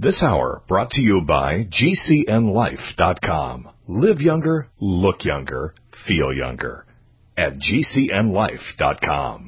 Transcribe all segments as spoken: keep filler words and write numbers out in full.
This hour brought to you by G C N life dot com. Live younger, look younger, feel younger at G C N life dot com.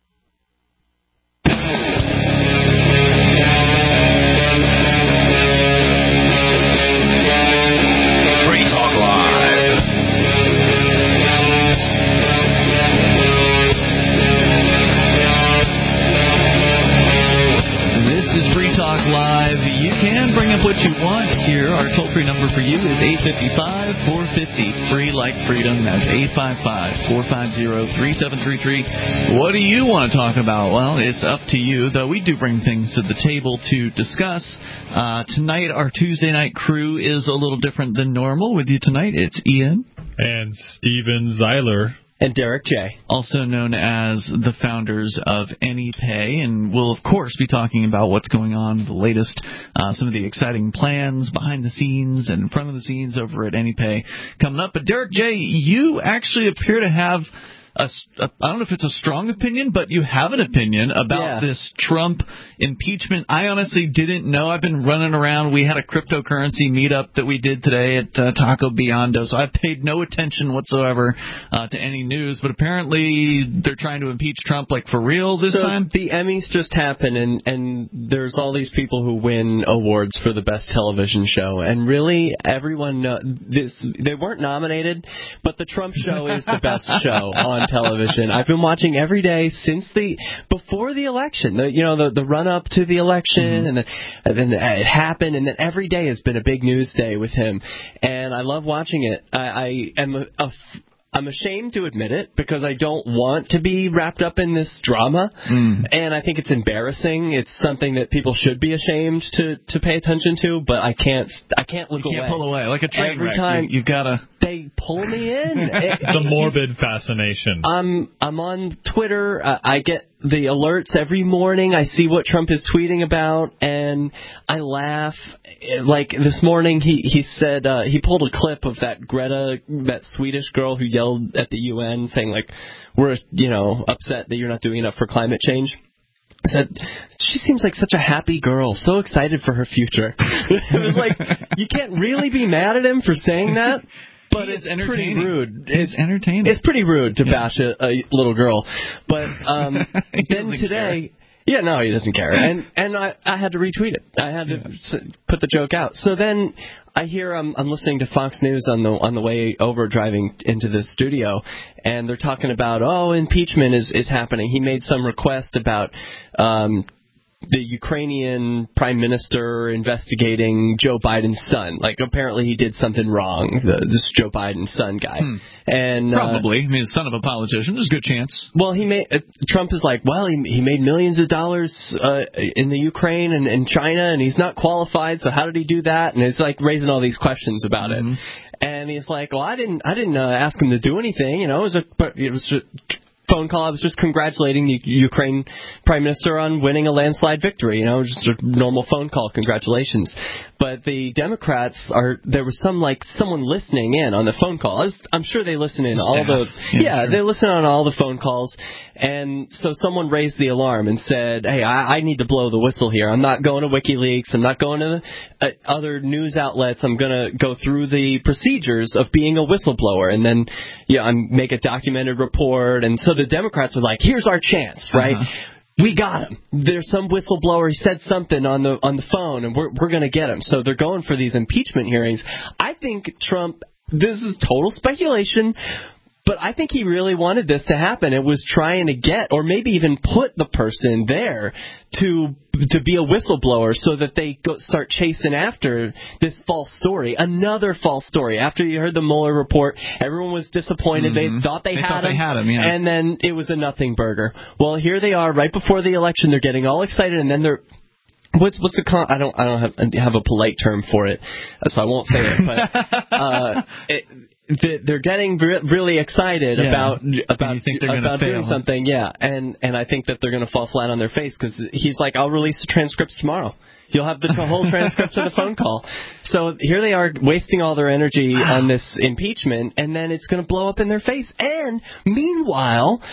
Live. You can bring up what you want here. Our toll-free number for you is eight five five, four five zero, free like freedom. That's eight five five, four five zero, three seven three three. What do you want to talk about? Well, it's up to you, though we do bring things to the table to discuss. Uh, tonight, our Tuesday night crew is a little different than normal. With you tonight, it's Ian. And Steven Zeiler. And Derek J., also known as the founders of AnyPay, and we'll, of course, be talking about what's going on, the latest, uh, some of the exciting plans behind the scenes and in front of the scenes over at AnyPay coming up. But, Derek J., you actually appear to have A, a, I don't know if it's a strong opinion, but you have an opinion about yeah. this Trump impeachment. I honestly didn't know. I've been running around. We had a cryptocurrency meetup that we did today at uh, Taco Biondo, so I paid no attention whatsoever uh, to any news. But apparently they're trying to impeach Trump, like, for real this so time? The Emmys just happened, and, and there's all these people who win awards for the best television show. And really, everyone uh, this they weren't nominated, but the Trump show is the best show on television. I've been watching every day since the before the election. The, you know, the the run up to the election, mm-hmm. and, then, and then it happened, and then every day has been a big news day with him. And I love watching it. I, I am a, a I'm ashamed to admit it because I don't want to be wrapped up in this drama, mm. and I think it's embarrassing. It's something that people should be ashamed to, to pay attention to, but I can't I can't look you can't away. pull away like a train Every wreck. time you, you gotta. They pull me in. It, the morbid fascination. I'm I'm on Twitter. Uh, I get the alerts every morning. I see what Trump is tweeting about, and I laugh. Like this morning, he he said uh, he pulled a clip of that Greta, that Swedish girl who yelled at the U N saying, like, we're you know upset that you're not doing enough for climate change. I said, she seems like such a happy girl, so excited for her future. It was like, you can't really be mad at him for saying that. But it's pretty rude. It's, it's entertaining. It's pretty rude to yeah. bash a, a little girl. But um, then today, care. yeah, no, he doesn't care. And and I, I had to retweet it. I had to yeah. put the joke out. So then I hear um, I'm listening to Fox News on the on the way over, driving into the studio, and they're talking about oh, impeachment is is happening. He made some request about. Um, the Ukrainian prime minister investigating Joe Biden's son. Like, apparently he did something wrong, the, this Joe Biden's son guy. Hmm. And Probably. Uh, I mean, son of a politician. There's a good chance. Well, he made uh, Trump is like, well, he, he made millions of dollars uh, in the Ukraine and, and China, and he's not qualified, so how did he do that? And it's like raising all these questions about mm-hmm. it. And he's like, well, I didn't I didn't uh, ask him to do anything. You know, it was a... It was just, phone call. I was just congratulating the Ukraine Prime Minister on winning a landslide victory. You know, just a normal phone call. Congratulations. But the Democrats are, there was some, like, someone listening in on the phone call. I was, I'm sure they listen in all the, yeah, yeah sure. they listen on all the phone calls. And so someone raised the alarm and said, hey, I, I need to blow the whistle here. I'm not going to WikiLeaks. I'm not going to uh, other news outlets. I'm going to go through the procedures of being a whistleblower. And then, yeah, I'm make a documented report. And so the Democrats are like, here's our chance, right? Uh-huh. We got him. There's some whistleblower. He said something on the on the phone, and we're we're going to get him. So they're going for these impeachment hearings. I think Trump, this is total speculation, but I think he really wanted this to happen. It was trying to get, or maybe even put the person there to to be a whistleblower so that they go start chasing after this false story, another false story. After you heard the Mueller report, everyone was disappointed. Mm-hmm. They thought they, they had thought him, they had him, yeah. And then it was a nothing burger. Well, here they are right before the election. They're getting all excited, and then they're What's what's a con- I don't I don't have have a polite term for it, so I won't say it. But uh, it, they're getting really excited yeah. about about about doing something, yeah, and and I think that they're going to fall flat on their face because he's like, I'll release the transcripts tomorrow. You'll have the whole transcripts of the phone call. So here they are wasting all their energy wow. on this impeachment, and then it's going to blow up in their face. And meanwhile,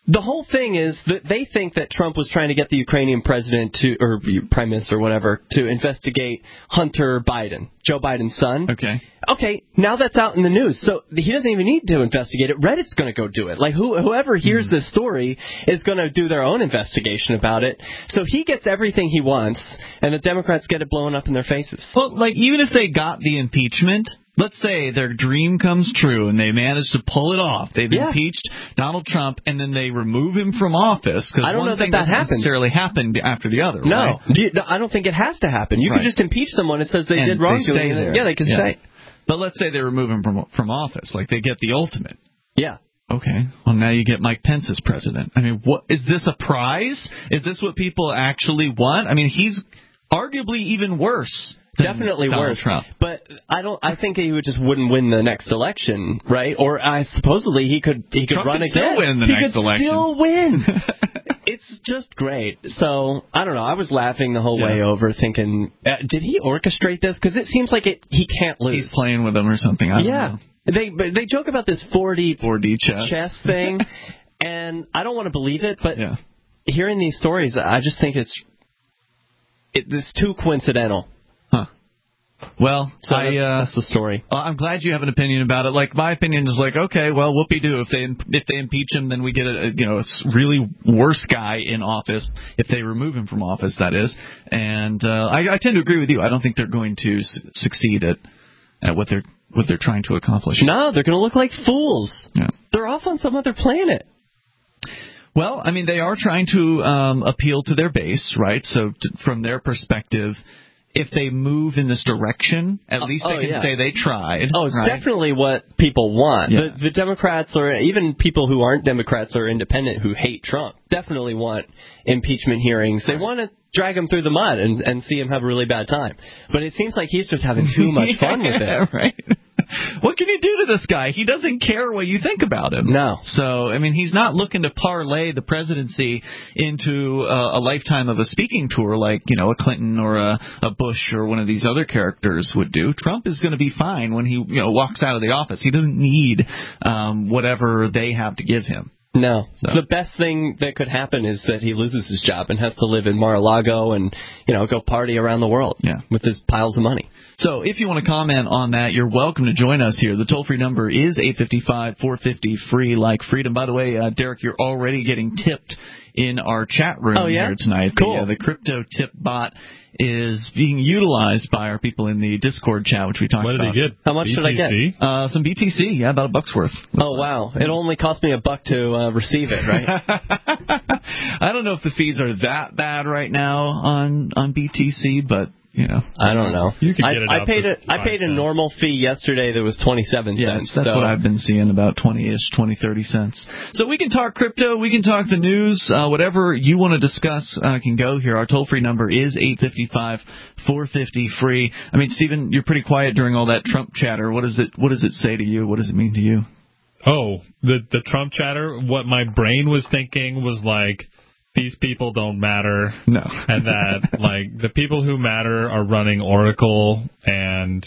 The whole thing is that they think that Trump was trying to get the Ukrainian president to, or prime minister or whatever, to investigate Hunter Biden, Joe Biden's son. Okay. Okay, now that's out in the news, so he doesn't even need to investigate it. Reddit's going to go do it. Like, who, whoever hears mm-hmm. this story is going to do their own investigation about it. So he gets everything he wants, and the Democrats get it blown up in their faces. Well, like, even if they got the impeachment, let's say their dream comes true and they manage to pull it off. They've yeah. impeached Donald Trump, and then they remove him from office. I don't one know thing that that happens. necessarily happened after the other. No, right? you, I don't think it has to happen. You right. can just impeach someone. It says they and did wrong. They stay there. Yeah, they can yeah. stay. But let's say they remove him from from office, like they get the ultimate. Yeah. Okay. Well, now you get Mike Pence as president. I mean, what is this a prize? Is this what people actually want? I mean, he's arguably even worse. Definitely Donald worse. Trump. But I don't. I think he would just wouldn't win the next election, right? Or I supposedly he could he could Trump run could again. Still win the he next could election. Still win. It's just great. So I don't know. I was laughing the whole yeah. way over, thinking, uh, did he orchestrate this? Because it seems like it. He can't lose. He's playing with them or something. I don't yeah. know. They they joke about this four D four D chess chess thing, and I don't want to believe it, but yeah. hearing these stories, I just think it's it, it's too coincidental. Huh. Well, so I, that's, uh, that's the story. Well, I'm glad you have an opinion about it. Like, my opinion is like, okay, well, whoopee-doo. If they if they impeach him, then we get a, a you know a really worse guy in office. If they remove him from office, that is. And uh, I, I tend to agree with you. I don't think they're going to s- succeed at at what they're what they're trying to accomplish. No, they're going to look like fools. Yeah. They're off on some other planet. Well, I mean, they are trying to um, appeal to their base, right? So t- from their perspective, if they move in this direction, at least oh, they can yeah. say they tried. Oh, it's right? definitely what people want. Yeah. The, the Democrats, or even people who aren't Democrats or independent who hate Trump, definitely want impeachment hearings. They want to drag him through the mud and, and see him have a really bad time. But it seems like he's just having too much fun with it. Right? What can you do to this guy? He doesn't care what you think about him. No. So, I mean, he's not looking to parlay the presidency into a, a lifetime of a speaking tour like, you know, a Clinton or a, a Bush or one of these other characters would do. Trump is going to be fine when he, you know, walks out of the office. He doesn't need um, whatever they have to give him. No. So. The best thing that could happen is that he loses his job and has to live in Mar-a-Lago and, you know, go party around the world yeah. with his piles of money. So if you want to comment on that, you're welcome to join us here. The toll-free number is eight five five, four five zero, free like freedom. By the way, uh, Derek, you're already getting tipped in our chat room oh, yeah? here tonight. Cool. The, uh, the crypto tip bot is being utilized by our people in the Discord chat, which we talked what about. What did he get? How much B T C? Should I get? Uh, some B T C, yeah, about a buck's worth. Oh, wow. It only cost me a buck to uh, receive it, right? I don't know if the fees are that bad right now on, on B T C, but... You know, I don't know. You could I, get it I up paid to a I paid a cents. normal fee yesterday that was twenty-seven yes, cents. That's so. what I've been seeing, about twenty-ish, twenty, thirty cents. So we can talk crypto, we can talk the news, uh, whatever you want to discuss uh, can go here. Our toll-free number is eight five five, four five zero, free. I mean, Stephen, you're pretty quiet during all that Trump chatter. What does it What does it say to you? What does it mean to you? Oh, the the Trump chatter. What my brain was thinking was like, these people don't matter. No. And that, like, the people who matter are running Oracle and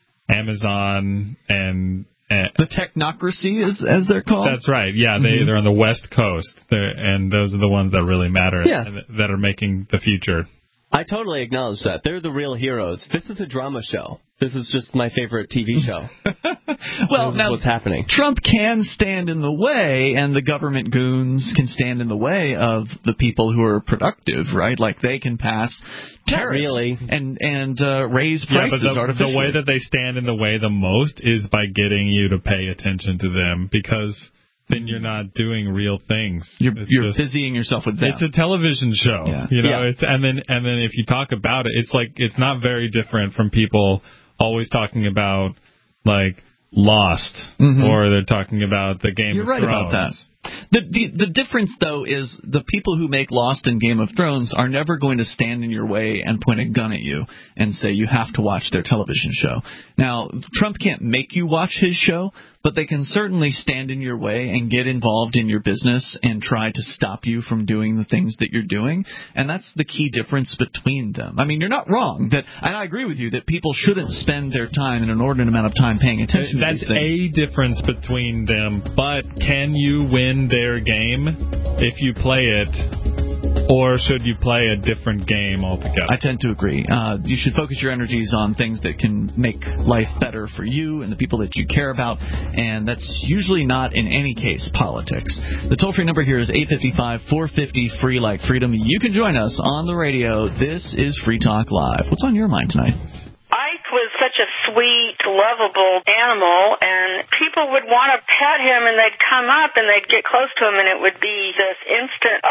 Amazon and... and the technocracy, is, as they're called? That's right. Yeah, they, mm-hmm. they're on the West Coast, they're, and those are the ones that really matter yeah. and that are making the future. I totally acknowledge that. They're the real heroes. This is a drama show. This is just my favorite T V show. Well, this now, is what's happening. Trump can stand in the way, and the government goons can stand in the way of the people who are productive, right? Like, they can pass tariffs really. and and uh, raise prices yeah, but the, artificially. the way that they stand in the way the most is by getting you to pay attention to them, because then you're not doing real things. You're, it's you're just, busying yourself with them. It's a television show, yeah. you know. Yeah. It's and then and then if you talk about it, it's like it's not very different from people always talking about like Lost, mm-hmm. or they're talking about the Game You're of right Thrones. about that. The, the the difference, though, is the people who make Lost and Game of Thrones are never going to stand in your way and point a gun at you and say you have to watch their television show. Now, Trump can't make you watch his show, but they can certainly stand in your way and get involved in your business and try to stop you from doing the things that you're doing. And that's the key difference between them. I mean, you're not wrong. That, and I agree with you that people shouldn't spend their time, an inordinate amount of time, paying attention That's to these things. a difference between them, but can you win in their game if you play it, or should you play a different game altogether? I tend to agree. Uh, you should focus your energies on things that can make life better for you and the people that you care about, and that's usually not, in any case, politics. The toll-free number here is eight five five, four five zero, free like freedom. You can join us on the radio. This is Free Talk Live. What's on your mind tonight? Ike was such a sweet, lovable animal, and people would want to pet him, and they'd come up, and they'd get close to him, and it would be this instant,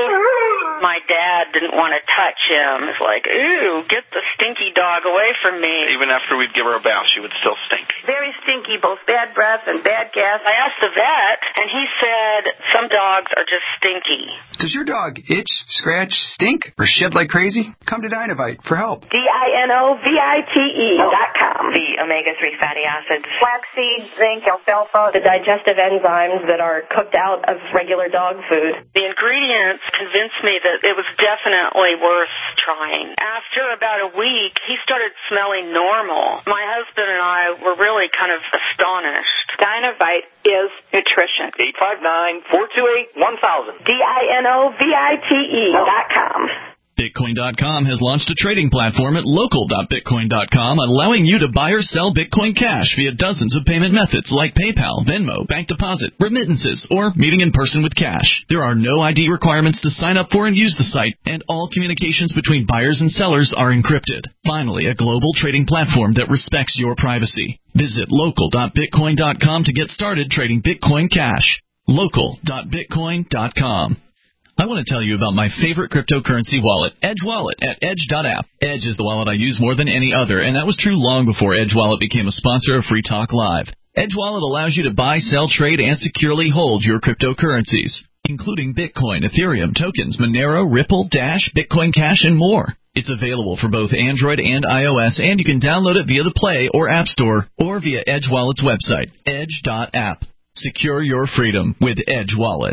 oh! My dad didn't want to touch him. It's like, ooh, get the stinky dog away from me. Even after we'd give her a bath, she would still stink. Very stinky, both bad breath and bad gas. I asked the vet, and he said some dogs are just stinky. Does your dog itch, scratch, stink, or shed like crazy? Come to Dynovite for help. D I N O V I T E dot com. The omega three fatty acids. Flaxseed, zinc, alfalfa, the digestive enzymes that are cooked out of regular dog food. The ingredients convinced me that it was definitely worth trying. After about a week, he started smelling normal. My husband and I were really kind of astonished. Dynovite is nutrition. eight five nine, four two eight, one thousand. D I N O V I T E dot com. Bitcoin dot com has launched a trading platform at local dot bitcoin dot com, allowing you to buy or sell Bitcoin Cash via dozens of payment methods like PayPal, Venmo, bank deposit, remittances, or meeting in person with cash. There are no I D requirements to sign up for and use the site, and all communications between buyers and sellers are encrypted. Finally, a global trading platform that respects your privacy. Visit local dot bitcoin dot com to get started trading Bitcoin Cash. local dot bitcoin dot com. I want to tell you about my favorite cryptocurrency wallet, Edge Wallet, at edge dot app. Edge is the wallet I use more than any other, and that was true long before Edge Wallet became a sponsor of Free Talk Live. Edge Wallet allows you to buy, sell, trade, and securely hold your cryptocurrencies, including Bitcoin, Ethereum, tokens, Monero, Ripple, Dash, Bitcoin Cash, and more. It's available for both Android and iOS, and you can download it via the Play or App Store or via Edge Wallet's website, edge dot app. Secure your freedom with Edge Wallet.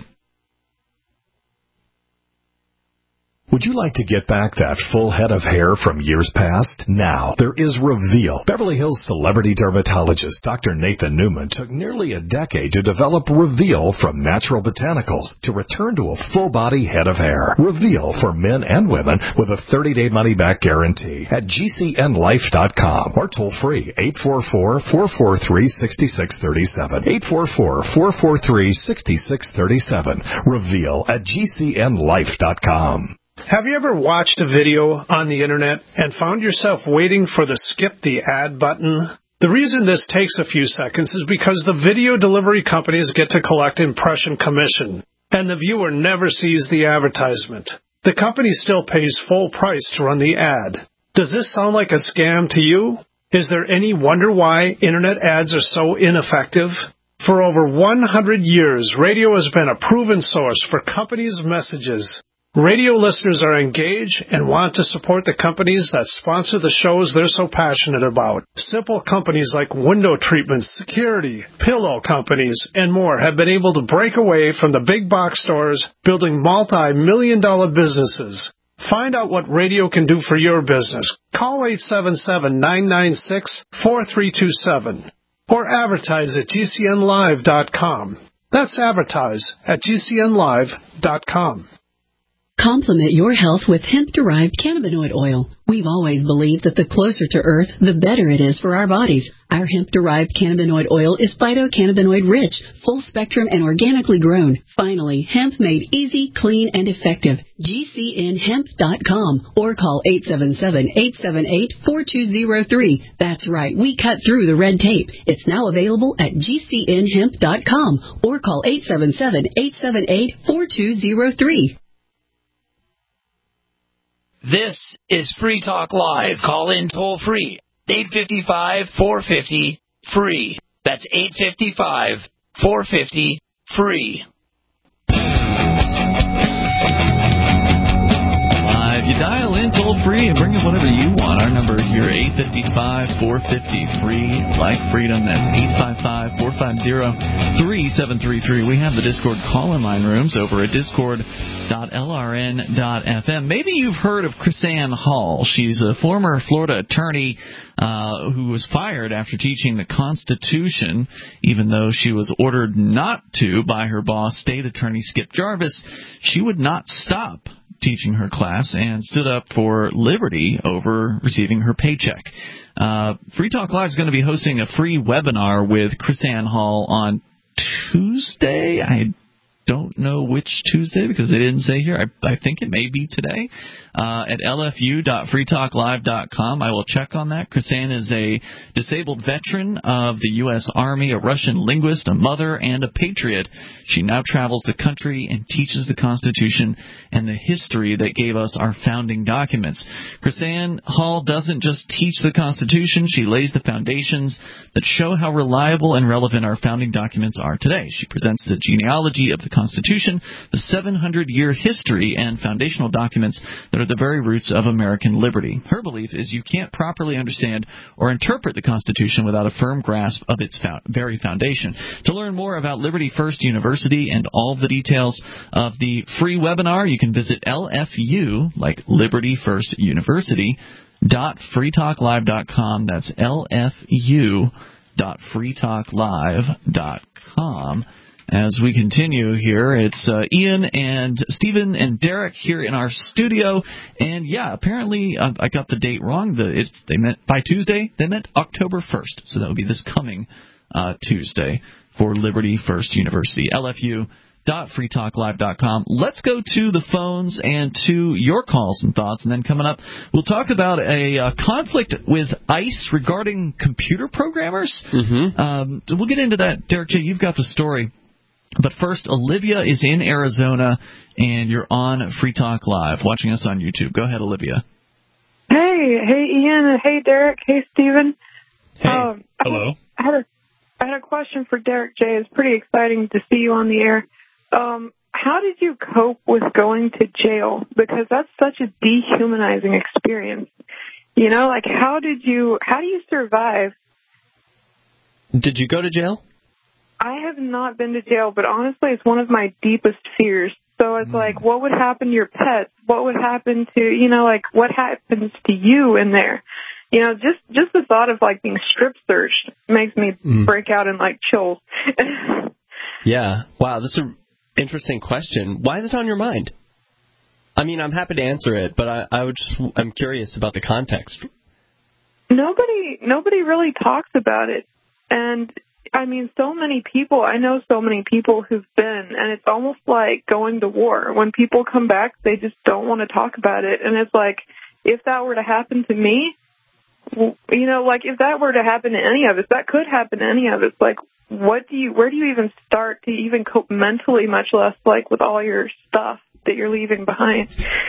Would you like to get back that full head of hair from years past? Now, there is Reveal. Beverly Hills celebrity dermatologist Doctor Nathan Newman took nearly a decade to develop Reveal from natural botanicals to return to a full-body head of hair. Reveal for men and women with a thirty-day money-back guarantee at G C N life dot com or toll-free eight four four, four four three, six six three seven. eight four four, four four three, six six three seven. Reveal at G C N life dot com. Have you ever watched a video on the internet and found yourself waiting for the skip the ad button? The reason this takes a few seconds is because the video delivery companies get to collect impression commission, and the viewer never sees the advertisement. The company still pays full price to run the ad. Does this sound like a scam to you? Is there any wonder why internet ads are so ineffective? For over one hundred years, radio has been a proven source for companies' messages. Radio listeners are engaged and want to support the companies that sponsor the shows they're so passionate about. Simple companies like window treatments, security, pillow companies, and more have been able to break away from the big box stores, building multi-million dollar businesses. Find out what radio can do for your business. Call eight seven seven, nine nine six, four three two seven or advertise at G C N live dot com. That's advertise at G C N live dot com. Complement your health with hemp-derived cannabinoid oil. We've always believed that the closer to Earth, the better it is for our bodies. Our hemp-derived cannabinoid oil is phytocannabinoid-rich, full-spectrum, and organically grown. Finally, hemp made easy, clean, and effective. G C N hemp dot com or call eight seven seven, eight seven eight, four two zero three. That's right, we cut through the red tape. It's now available at G C N hemp dot com or call eight seven seven, eight seven eight, four two zero three. This is Free Talk Live. Call in toll free. eight five five, four five zero, free. That's eight five five, four five zero, free. Live, you dial in toll free and bring up whatever you want. Our number here, eight five five, four five zero, free like freedom. That's eight five five, four five zero, three seven three three. We have the Discord call-in line rooms over at discord dot l r n dot f m. Maybe you've heard of KrisAnne Hall. She's a former Florida attorney uh, who was fired after teaching the Constitution, even though she was ordered not to by her boss, State Attorney Skip Jarvis. She would not stop teaching her class and stood up for liberty over receiving her paycheck. Uh, Free Talk Live is going to be hosting a free webinar with KrisAnne Hall on Tuesday. I don't know which Tuesday because they didn't say here. I, I think it may be today uh, at l f u dot free talk live dot com. I will check on that. KrisAnne is a disabled veteran of the U S Army, a Russian linguist, a mother, and a patriot. She now travels the country and teaches the Constitution and the history that gave us our founding documents. KrisAnne Hall doesn't just teach the Constitution. She lays the foundations that show how reliable and relevant our founding documents are today. She presents the genealogy of the Constitution, the seven hundred year history and foundational documents that are the very roots of American liberty. Her belief is you can't properly understand or interpret the Constitution without a firm grasp of its fo- very foundation. To learn more about Liberty First University and all the details of the free webinar, you can visit L F U, like Liberty First University, dot free talk live dot com. That's L F U dot free talk live dot com. As we continue here, it's uh, Ian and Stephen and Derek here in our studio. And, yeah, apparently uh, I got the date wrong. The, it's, they meant by Tuesday. They meant October first. So that would be this coming uh, Tuesday for Liberty First University. L F U dot free talk live dot com. Let's go to the phones and to your calls and thoughts. And then coming up, we'll talk about a uh, conflict with ICE regarding computer programmers. Mm-hmm. Um, we'll get into that. Derek J., you've got the story. But first, Olivia is in Arizona, and you're on Free Talk Live, watching us on YouTube. Go ahead, Olivia. Hey, hey, Ian. Hey, Derek. Hey, Stephen. Hey. Um, Hello. I had, a, I had a question for Derek J. It's pretty exciting to see you on the air. Um, how did you cope with going to jail? Because that's such a dehumanizing experience. You know, like, how did you, how do you survive? Did you go to jail? I have not been to jail, but honestly, it's one of my deepest fears. So it's mm. like, what would happen to your pets? What would happen to, you know, like, what happens to you in there? You know, just, just the thought of, like, being strip searched makes me mm. break out in, like, chills. Yeah. Wow, that's an interesting question. Why is it on your mind? I mean, I'm happy to answer it, but I, I would just, I'm curious about the context. Nobody, nobody really talks about it. And I mean, so many people, I know so many people who've been, and it's almost like going to war. When people come back, they just don't want to talk about it. And it's like, if that were to happen to me, you know, like if that were to happen to any of us, that could happen to any of us. Like, what do you, where do you even start to even cope mentally, much less like with all your stuff that you're leaving behind?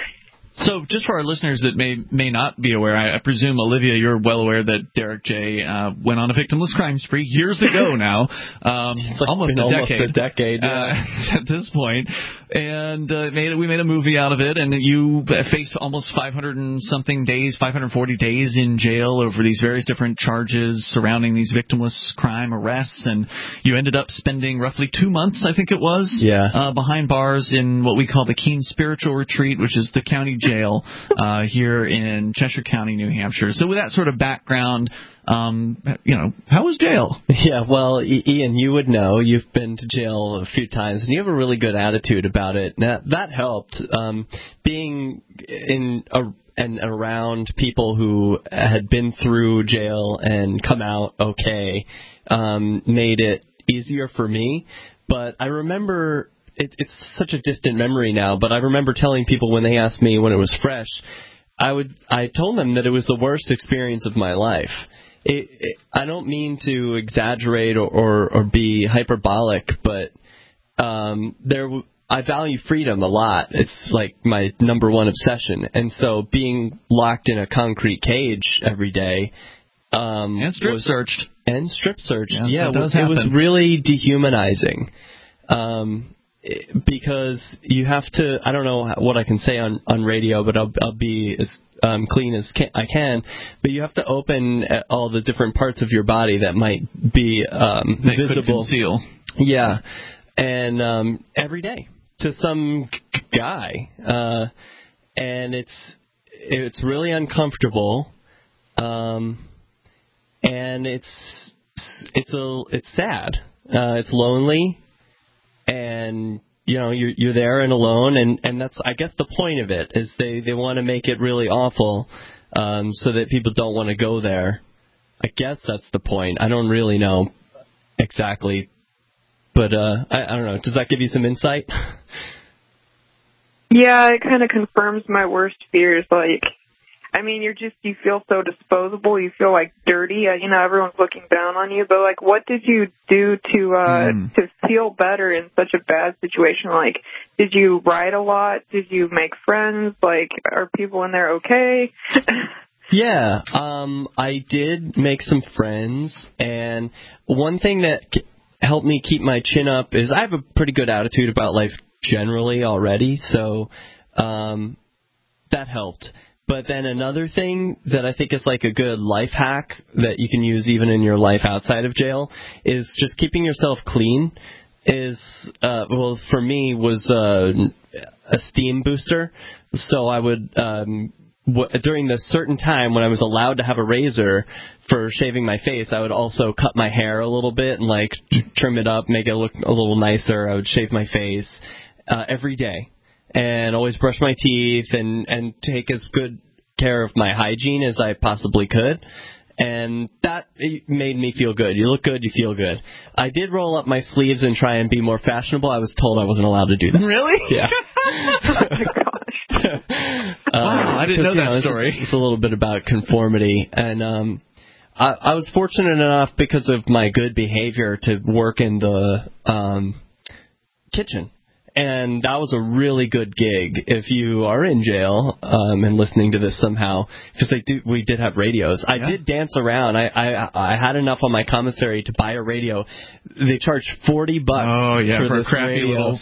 So just for our listeners that may may not be aware, I, I presume, Olivia, you're well aware that Derek J. Uh, went on a victimless crime spree years ago now, um, like almost a almost decade, a decade yeah. uh, at this point. And uh, made we made a movie out of it, and you faced almost five hundred and something days, five hundred forty days in jail over these various different charges surrounding these victimless crime arrests, and you ended up spending roughly two months, I think it was, yeah. uh, behind bars in what we call the Keene Spiritual Retreat, which is the county jail uh, here in Cheshire County, New Hampshire. So with that sort of background, um, you know, how was jail? Yeah, well, Ian, you would know. You've been to jail a few times, and you have a really good attitude about it. Now, that helped. Um, being in a, and around people who had been through jail and come out okay um, made it easier for me. But I remember... It, it's such a distant memory now, but I remember telling people when they asked me when it was fresh, I would I told them that it was the worst experience of my life. It, it, I don't mean to exaggerate or, or, or be hyperbolic, but um, there I value freedom a lot. It's like my number one obsession, and so being locked in a concrete cage every day um, and strip was, searched and strip searched, yeah, yeah, it, does it happen. was really dehumanizing. Um, because you have to, I don't know what I can say on, on radio, but I'll, I'll be as um, clean as can, I can, but you have to open all the different parts of your body that might be um, they visible. Could conceal. Yeah, and um, every day to some guy, uh, and it's it's really uncomfortable, um, and it's it's a it's sad, uh, it's lonely, and you know you're you're there and alone, and, and that's I guess the point of it is they, they want to make it really awful, um, so that people don't want to go there. I guess that's the point. I don't really know exactly. But uh, I, I don't know. Does that give you some insight? Yeah, it kind of confirms my worst fears. Like, I mean, you're just, you feel so disposable. You feel like dirty. Uh, you know, everyone's looking down on you. But, like, what did you do to uh, mm. to feel better in such a bad situation? Like, did you write a lot? Did you make friends? Like, are people in there okay? Yeah, um, I did make some friends. And one thing that helped me keep my chin up is I have a pretty good attitude about life generally already, so um, that helped. But then another thing that I think is like a good life hack that you can use even in your life outside of jail is just keeping yourself clean is, uh, well, for me, was uh, a steam booster. So I would... Um, during the certain time when I was allowed to have a razor for shaving my face, I would also cut my hair a little bit and like trim it up, make it look a little nicer. I would shave my face uh, every day and always brush my teeth and, and take as good care of my hygiene as I possibly could. And that made me feel good. You look good, you feel good. I did roll up my sleeves and try and be more fashionable. I was told I wasn't allowed to do that. Really? Yeah. Oh my gosh. Uh, wow, I didn't know that you know, story. It's, it's a little bit about conformity. And um, I, I was fortunate enough because of my good behavior to work in the um, kitchen. And that was a really good gig if you are in jail um, and listening to this somehow, because they do, we did have radios. I yeah. did dance around. I, I I had enough on my commissary to buy a radio. They charged forty bucks oh, yeah, for, for this a crappy radio. little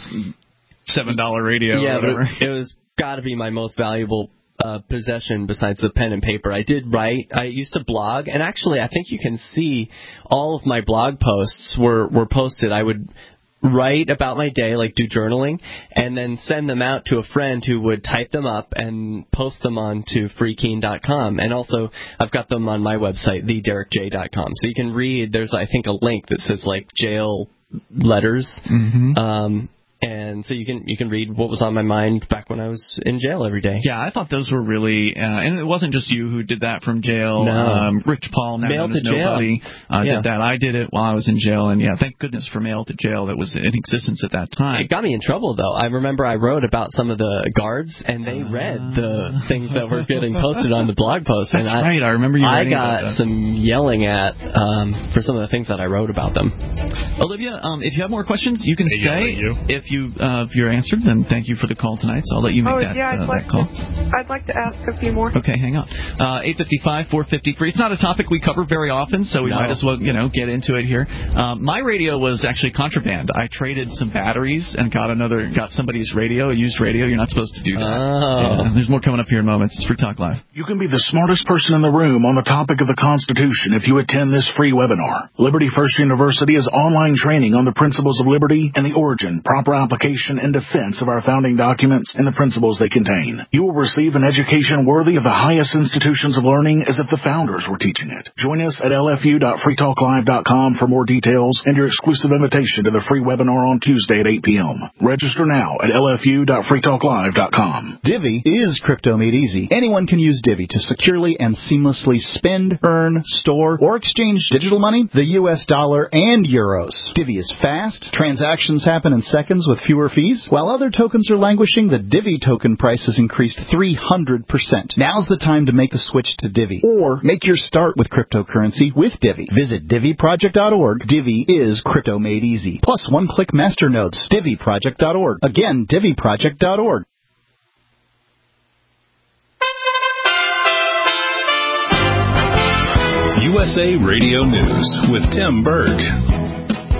seven dollar radio yeah, or whatever. But it, it was got to be my most valuable uh, possession besides the pen and paper. I did write. I used to blog, and actually I think you can see all of my blog posts were, were posted. I would write about my day, like do journaling, and then send them out to a friend who would type them up and post them onto free keen dot com. And also, I've got them on my website, the derek j dot com. So you can read, there's, I think, a link that says, like, jail letters. Mm-hmm. Um, and so you can you can read what was on my mind back when I was in jail every day. Yeah, I thought those were really, uh, and it wasn't just you who did that from jail. No. Um, Rich Paul, now Mail known as to jail. Nobody, uh, yeah. did that. I did it while I was in jail, and yeah, thank goodness for Mail to Jail that was in existence at that time. It got me in trouble, though. I remember I wrote about some of the guards, and they uh, read the things that were getting posted on the blog post. That's and I, right, I remember you I writing got about that. some yelling at um, for some of the things that I wrote about them. Olivia, um, if you have more questions, you can hey, say. You. If you uh, if you're answered, then thank you for the call tonight. So I'll let you make oh, that, yeah, I'd uh, like that call. To, I'd like to ask a few more. Okay, hang on. Uh, eight five five, four five three. It's not a topic we cover very often, so we no. might as well, you know, get into it here. Um, my radio was actually contraband. I traded some batteries and got another, got somebody's radio, a used radio. You're not supposed to do that. Oh. Yeah, there's more coming up here in moments. It's Free Talk Live. You can be the smartest person in the room on the topic of the Constitution if you attend this free webinar. Liberty First University is online training on the principles of liberty and the origin, proper application, and defense of our founding documents and the principles they contain. You will receive an education worthy of the highest institutions of learning as if the founders were teaching it. Join us at l f u dot free talk live dot com for more details and your exclusive invitation to the free webinar on Tuesday at eight p.m. Register now at l f u dot free talk live dot com. Divvy is crypto made easy. Anyone can use Divvy to securely and seamlessly spend, earn, store, or exchange digital money, the U S dollar, and euros. Divvy is fast. Transactions happen in seconds with fewer fees. While other tokens are languishing, the Divvy token price has increased three hundred percent. Now's the time to make the switch to Divvy, or make your start with cryptocurrency with Divvy. Visit Divvy Project dot org. Divvy is crypto made easy. Plus one-click masternodes. Divvy Project dot org. Again, Divvy Project dot org. U S A Radio News with Tim Berg.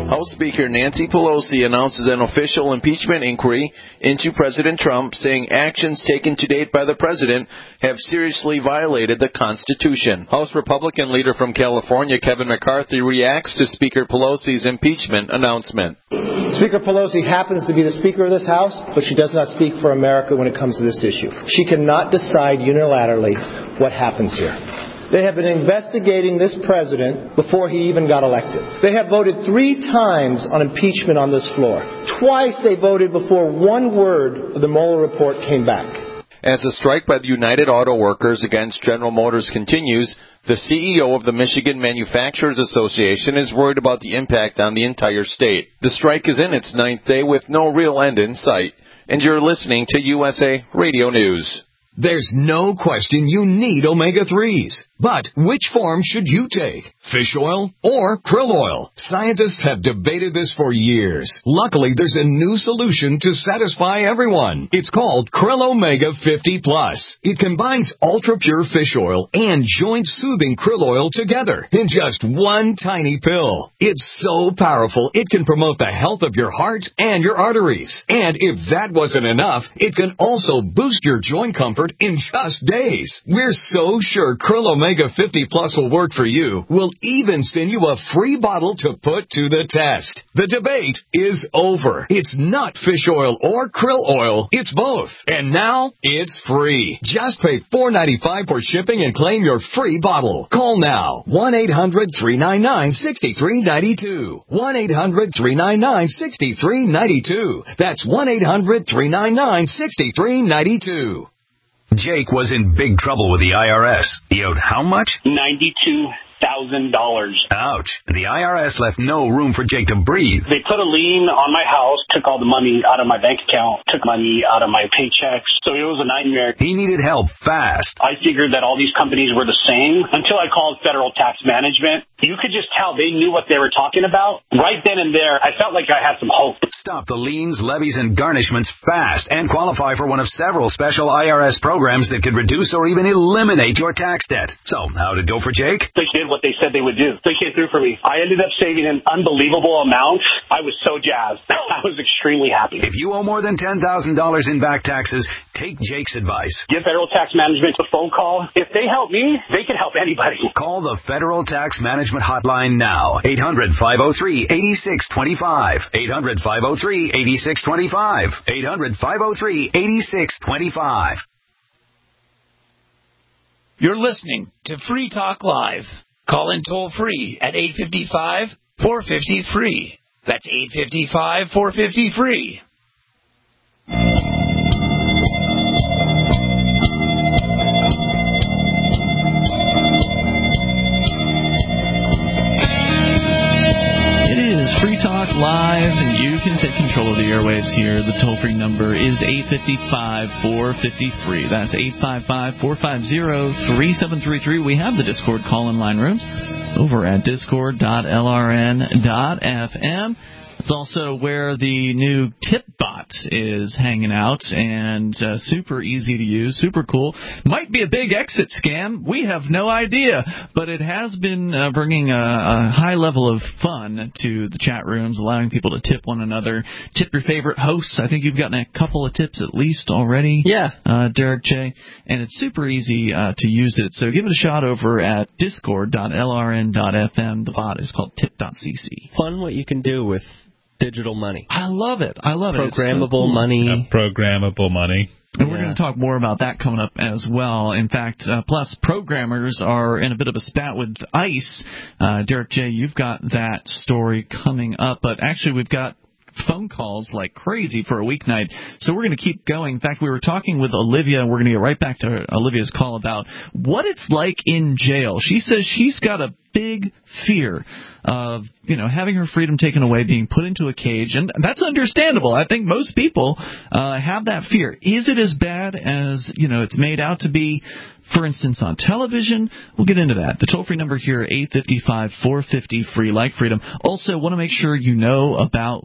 House Speaker Nancy Pelosi announces an official impeachment inquiry into President Trump, saying actions taken to date by the president have seriously violated the Constitution. House Republican leader from California, Kevin McCarthy, reacts to Speaker Pelosi's impeachment announcement. Speaker Pelosi happens to be the Speaker of this House, but she does not speak for America when it comes to this issue. She cannot decide unilaterally what happens here. They have been investigating this president before he even got elected. They have voted three times on impeachment on this floor. Twice they voted before one word of the Mueller report came back. As the strike by the United Auto Workers against General Motors continues, the C E O of the Michigan Manufacturers Association is worried about the impact on the entire state. The strike is in its ninth day with no real end in sight. And you're listening to U S A Radio News. There's no question you need omega threes. But which form should you take? Fish oil or krill oil? Scientists have debated this for years. Luckily, there's a new solution to satisfy everyone. It's called Krill Omega fifty plus. It combines ultra-pure fish oil and joint-soothing krill oil together in just one tiny pill. It's so powerful, it can promote the health of your heart and your arteries. And if that wasn't enough, it can also boost your joint comfort in just days. We're so sure Krill Omega fifty plus will work for you. We'll even send you a free bottle to put to the test. The debate is over. It's not fish oil or krill oil. It's both. And now it's free. Just pay four dollars and ninety-five cents for shipping and claim your free bottle. Call now. one eight hundred three nine nine six three nine two. one eight hundred three nine nine six three nine two. That's one eight hundred three nine nine six three nine two. Jake was in big trouble with the I R S. He owed how much? ninety-two thousand dollars. Ouch. The I R S left no room for Jake to breathe. They put a lien on my house, took all the money out of my bank account, took money out of my paychecks. So it was a nightmare. He needed help fast. I figured that all these companies were the same until I called Federal Tax Management. You could just tell they knew what they were talking about. Right then and there, I felt like I had some hope. Stop the liens, levies, and garnishments fast and qualify for one of several special I R S programs that could reduce or even eliminate your tax debt. So, how did it go for Jake? They did what they said they would do. They came through for me. I ended up saving an unbelievable amount. I was so jazzed. I was extremely happy. If you owe more than ten thousand dollars in back taxes, take Jake's advice. Give Federal Tax Management a phone call. If they help me, they can help anybody. Call the Federal Tax Management Hotline now. eight hundred five oh three eight six two five. eight hundred five oh three eight six two five. eight hundred five oh three eight six two five. You're listening to Free Talk Live. Call in toll free at eight five five, four five zero, free. That's eight five five, four five zero, free. Free Talk Live, and you can take control of the airwaves here. The toll-free number is eight five five, four five zero, free. That's eight five five, four five zero, three seven three three. We have the Discord call-in line rooms over at discord dot l r n dot f m. It's also where the new TipBot is hanging out, and uh, super easy to use, super cool. Might be a big exit scam. We have no idea, but it has been uh, bringing a, a high level of fun to the chat rooms, allowing people to tip one another, tip your favorite hosts. I think you've gotten a couple of tips at least already. Yeah. Uh, Derek J. And it's super easy uh, to use it, so give it a shot over at discord dot l r n dot f m. The bot is called tip dot c c. Fun what you can do with digital money. I love it. I love it. Programmable so cool. money. Yeah, programmable money. And we're yeah. going to talk more about that coming up as well. In fact, uh, plus programmers are in a bit of a spat with ICE. Uh, Derek J., you've got that story coming up, but actually we've got phone calls like crazy for a weeknight. So we're going to keep going. In fact, we were talking with Olivia, and we're going to get right back to Olivia's call about what it's like in jail. She says she's got a big fear of, you know, having her freedom taken away, being put into a cage, and that's understandable. I think most people uh, have that fear. Is it as bad as, you know, it's made out to be, for instance, on television? We'll get into that. The toll-free number here, eight five five, four five zero, free, like freedom. Also, want to make sure you know about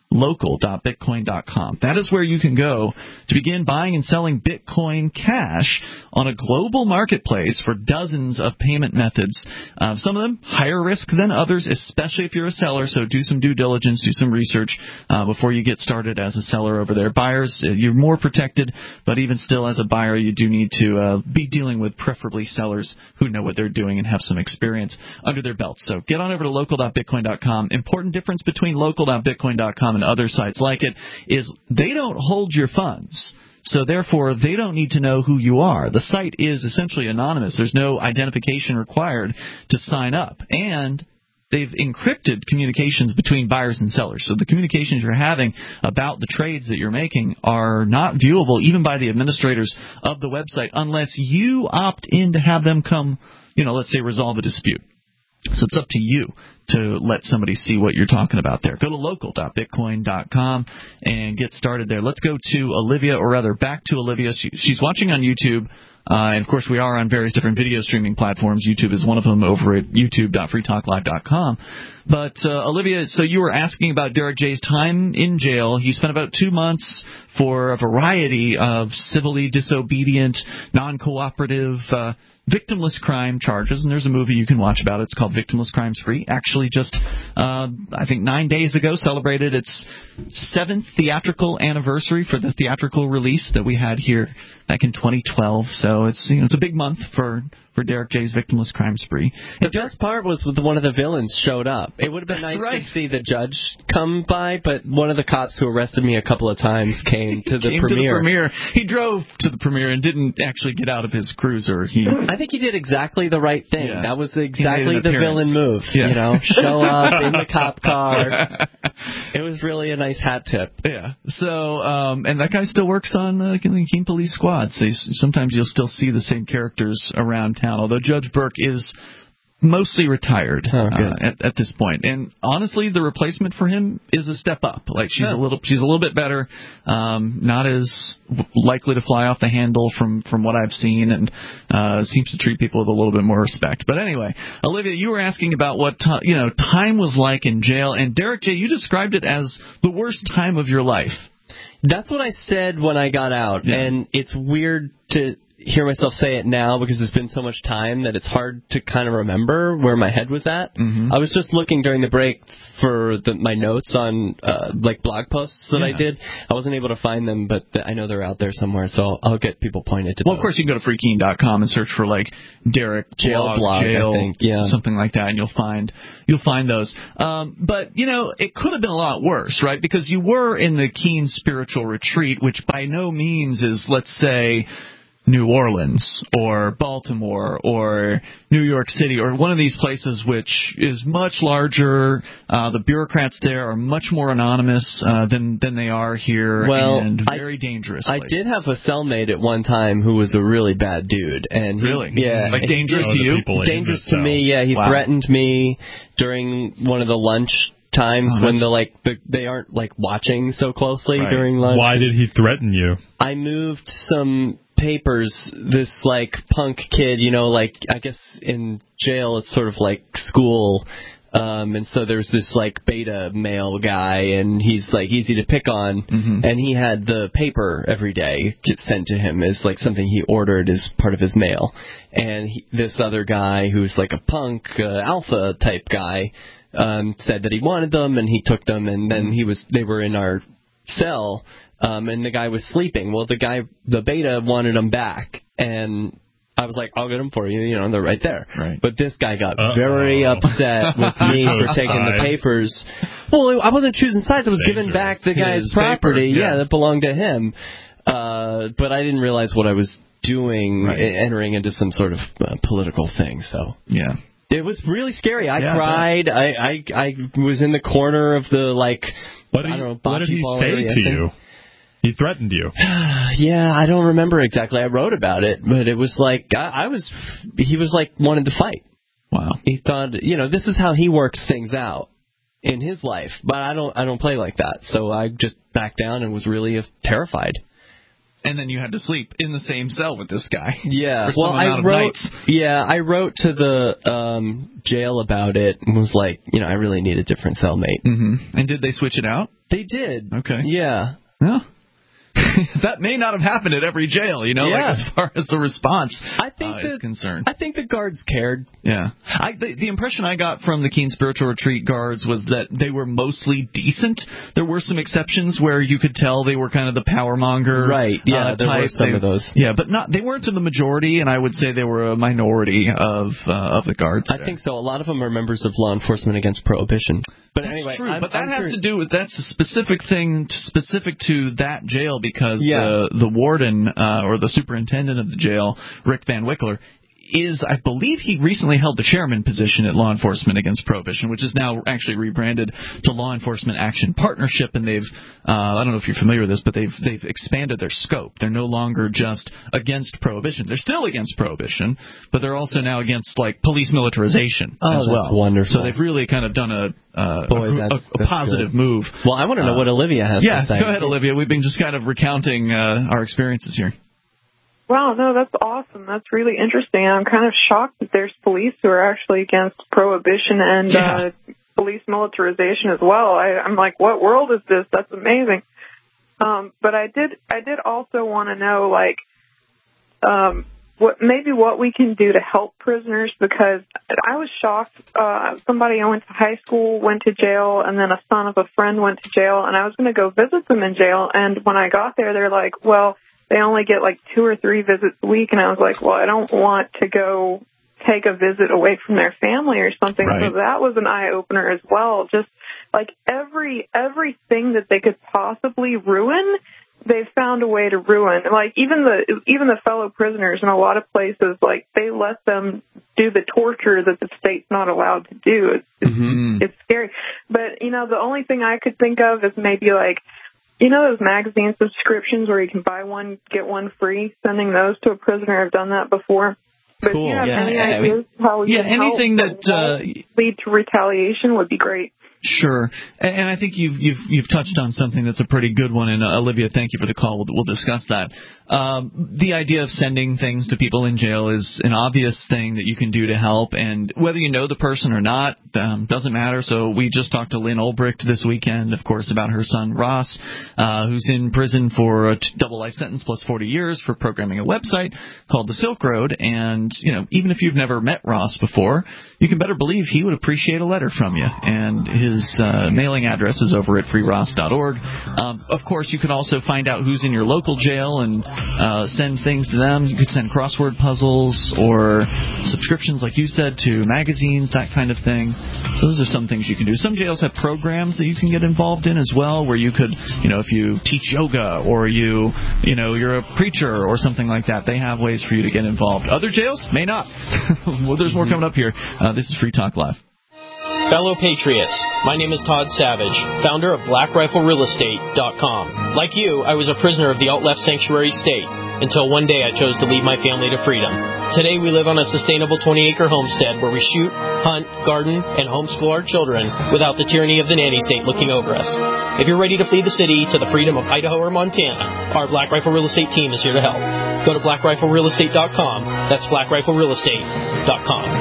local dot bitcoin dot com. That is where you can go to begin buying and selling Bitcoin Cash on a global marketplace for dozens of payment methods. Uh, some of them higher risk than others, especially if you're a seller, so do some due diligence, do some research uh, before you get started as a seller over there. Buyers, uh, you're more protected, but even still as a buyer, you do need to uh, be dealing with preferably sellers who know what they're doing and have some experience under their belts. So get on over to local dot bitcoin dot com. Important difference between local dot bitcoin dot com and other sites like it is they don't hold your funds. So therefore, they don't need to know who you are. The site is essentially anonymous. There's no identification required to sign up. And they've encrypted communications between buyers and sellers. So the communications you're having about the trades that you're making are not viewable even by the administrators of the website unless you opt in to have them come, you know, let's say resolve a dispute. So it's up to you to let somebody see what you're talking about there. Go to local dot bitcoin dot com and get started there. Let's go to Olivia, or rather back to Olivia. She, she's watching on YouTube. Uh, and, of course, we are on various different video streaming platforms. YouTube is one of them over at youtube dot free talk live dot com. But, uh, Olivia, so you were asking about Derek J's time in jail. He spent about two months for a variety of civilly disobedient, non-cooperative, uh, victimless crime charges, and there's a movie you can watch about it. It's called Victimless Crimes Free. Actually, just uh, I think nine days ago, celebrated its seventh theatrical anniversary for the theatrical release that we had here back in twenty twelve. So it's you know it's a big month for for Derek J's Victimless Crime Spree. The best part was when one of the villains showed up. It would have been nice right. to see the judge come by, but one of the cops who arrested me a couple of times came to the came premiere. To the premiere. He drove to the premiere and didn't actually get out of his cruiser. He, I think he did exactly the right thing. Yeah. That was exactly the appearance. villain move. Yeah. You know, show up in the cop car. It was really a nice hat tip. Yeah. So, um, and that guy still works on uh, the Keene Police Squad. So sometimes you'll still see the same characters around town, although Judge Burke is mostly retired oh, uh, at, at this point. And honestly, the replacement for him is a step up. Like she's yeah. a little, she's a little bit better, um, not as likely to fly off the handle from, from what I've seen, and uh, seems to treat people with a little bit more respect. But anyway, Olivia, you were asking about what t- you know time was like in jail, and Derek J, you described it as the worst time of your life. That's what I said when I got out, yeah. and it's weird to hear myself say it now because it's been so much time that it's hard to kind of remember where my head was at. Mm-hmm. I was just looking during the break for the, my notes on uh, like blog posts that yeah. I did. I wasn't able to find them, but th- I know they're out there somewhere, so I'll get people pointed to well, those. Of course, you can go to free keene dot com and search for like Derek jail blog, blog, jail, I think. Yeah. something like that, and you'll find you'll find those. Um, but you know, it could have been a lot worse, right? Because you were in the Keene Spiritual Retreat, which by no means is, let's say, New Orleans or Baltimore or New York City or one of these places which is much larger. Uh, the bureaucrats there are much more anonymous uh, than than they are here, well, and very I, dangerous places. I did have a cellmate at one time who was a really bad dude. and he, Really? Yeah. Like dangerous to you? Dangerous to me, yeah. He wow. threatened me during one of the lunch times oh, when the like the, they aren't like watching so closely right. during lunch. Why did he threaten you? I moved some papers. This like punk kid, you know, like I guess in jail it's sort of like school, um, and so there's this like beta male guy, and he's like easy to pick on, mm-hmm. and he had the paper every day get sent to him as like something he ordered as part of his mail, and he, this other guy who's like a punk uh, alpha type guy um, said that he wanted them, and he took them, and then he was they were in our cell. Um, and the guy was sleeping. Well, the guy, the beta, wanted them back, and I was like, "I'll get them for you." You know, they're right there. Right. But this guy got Uh-oh. very upset with me for taking the papers. Well, I wasn't choosing sides. I was Dangerous. giving back the guy's His property, paper, yeah. yeah, that belonged to him. Uh, but I didn't realize what I was doing, right. entering into some sort of uh, political thing. So yeah. It was really scary. I yeah, cried. I, I I was in the corner of the like. What did, I don't know. what did he say area, to you? He threatened you. Yeah, I don't remember exactly. I wrote about it, but it was like I, I was. He was like wanted to fight. Wow. He thought, you know, this is how he works things out in his life, but I don't. I don't play like that. So I just backed down and was really terrified. And then you had to sleep in the same cell with this guy. Yeah. For some well, I amount of wrote. nights. Yeah, I wrote to the um, jail about it and was like, you know, I really need a different cellmate. Mm-hmm. And did they switch it out? They did. Okay. Yeah. Yeah. That may not have happened at every jail, you know, Yeah. like as far as the response I think uh, that, is concerned. I think the guards cared. Yeah. I, the, the impression I got from the Keene Spiritual Retreat guards was that they were mostly decent. There were some exceptions where you could tell they were kind of the power monger. Right, yeah, uh, there type. were some they, of those. Yeah, but not they weren't in the majority, and I would say they were a minority of uh, of the guards. I there. think so. A lot of them are members of Law Enforcement Against Prohibition. But That's anyway, true. I'm, but that I'm has curious. to do with that's a specific thing t- specific to that jail because Yeah. the the warden uh, or the superintendent of the jail, Rick Van Wickler, is, I believe he recently held the chairman position at Law Enforcement Against Prohibition, which is now actually rebranded to Law Enforcement Action Partnership, and they've, uh, I don't know if you're familiar with this, but they've they've expanded their scope. They're no longer just against prohibition. They're still against prohibition, but they're also now against, like, police militarization Oh, as that's well. wonderful. So they've really kind of done a, uh, Boy, a, that's- a, a that's positive good. move. Well, I want to know Uh, what Olivia has Yeah, to say. go ahead, Olivia. We've been just kind of recounting uh, our experiences here. Wow, no, that's awesome. That's really interesting. I'm kind of shocked that there's police who are actually against prohibition and Yeah. uh, police militarization as well. I, I'm like, what world is this? That's amazing. Um, but I did, I did also want to know, like, um, what maybe what we can do to help prisoners, because I was shocked. Uh, somebody I went to high school went to jail, and then a son of a friend went to jail, and I was going to go visit them in jail. And when I got there, they're like, well, they only get like two or three visits a week. And I was like, well, I don't want to go take a visit away from their family or something. Right. So that was an eye opener as well. Just like every, everything that they could possibly ruin, they've found a way to ruin. Like even the, even the fellow prisoners in a lot of places, like they let them do the torture that the state's not allowed to do. It's, it's, Mm-hmm. it's scary. But, you know, the only thing I could think of is maybe like, you know those magazine subscriptions where you can buy one, get one free? Sending those to a prisoner. I've done that before. But Cool. if you have Yeah, any I ideas mean, how we yeah, can help anything that, won't uh, lead to retaliation would be great. Sure, and, and I think you've you've you've touched on something that's a pretty good one. And uh, Olivia, thank you for the call. We'll, we'll discuss that. Um, the idea of sending things to people in jail is an obvious thing that you can do to help, and whether you know the person or not um, doesn't matter. So we just talked to Lynn Ulbricht this weekend, of course, about her son Ross, uh, who's in prison for a t- double life sentence plus forty years for programming a website called The Silk Road. And you know, even if you've never met Ross before, you can better believe he would appreciate a letter from you. And his uh, mailing address is over at free ross dot org. Um, of course, you can also find out who's in your local jail and uh, send things to them. You could send crossword puzzles or subscriptions, like you said, to magazines, that kind of thing. So those are some things you can do. Some jails have programs that you can get involved in as well, where you could, you know, if you teach yoga or you, you know, you're a preacher or something like that, they have ways for you to get involved. Other jails may not. Well, there's more coming up here. Uh, this is Free Talk Live. Fellow Patriots, my name is Todd Savage, founder of black rifle real estate dot com. Like you, I was a prisoner of the alt-left sanctuary state until one day I chose to lead my family to freedom. Today we live on a sustainable twenty-acre homestead where we shoot, hunt, garden, and homeschool our children without the tyranny of the nanny state looking over us. If you're ready to flee the city to the freedom of Idaho or Montana, our Black Rifle Real Estate team is here to help. Go to black rifle real estate dot com. That's black rifle real estate dot com.